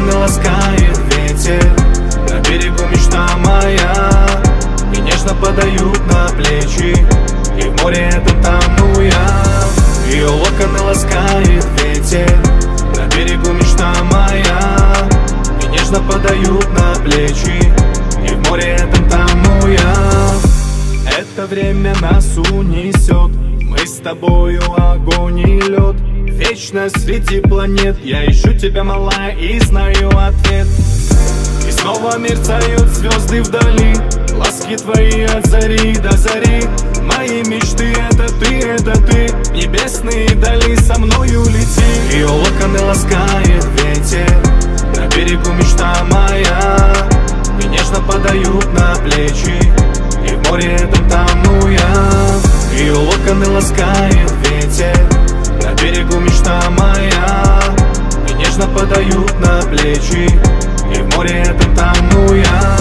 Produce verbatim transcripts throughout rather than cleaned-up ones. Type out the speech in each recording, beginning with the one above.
локоны ласкает ветер, на берегу мечта моя. И нежно подают на плечи, и в море этом тону я. Ее локоны ласкает ветер, на берегу мечта моя. И нежно подают на плечи, и в море этом тону я. Это время нас унесет, мы с тобою огонь и лед. Вечно среди планет я ищу тебя, малая, и знаю ответ. И снова мерцают звезды вдали, ласки твои от зари до зари. Мои мечты — это ты, это ты, небесные дали, со мною лети. Ее локоны ласкает ветер, на берегу мечта моя. И нежно подают на плечи, и в море этом тону я. Ее локоны ласкает ветер, на берегу мечта моя. И нежно подают на плечи, и в море этом тону я.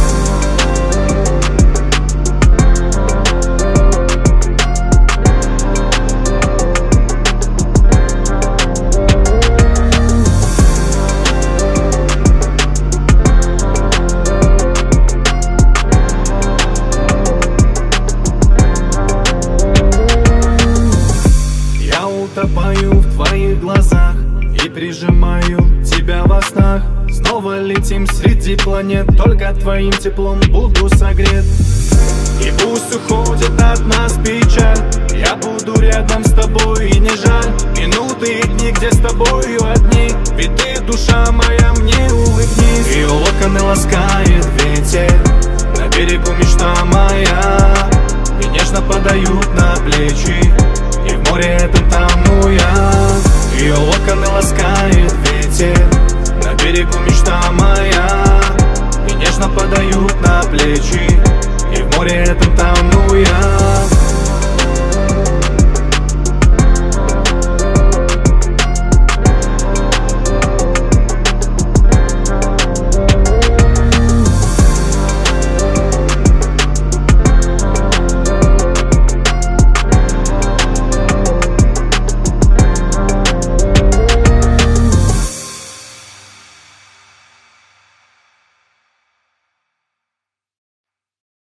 Утопаю в твоих глазах и прижимаю тебя во снах. Снова летим среди планет, только твоим теплом буду согрет. И пусть уходит от нас печаль, я буду рядом с тобой, и не жаль минуты и дни, где с тобою одни. Ведь ты, душа моя, мне улыбнись. Ее локоны ласкает ветер, на берегу мечта моя. И нежно подают на плечи, и в море этом тону я. Ее локоны ласкает ветер, на берегу мечта моя. И нежно подают на плечи, и в море этом тону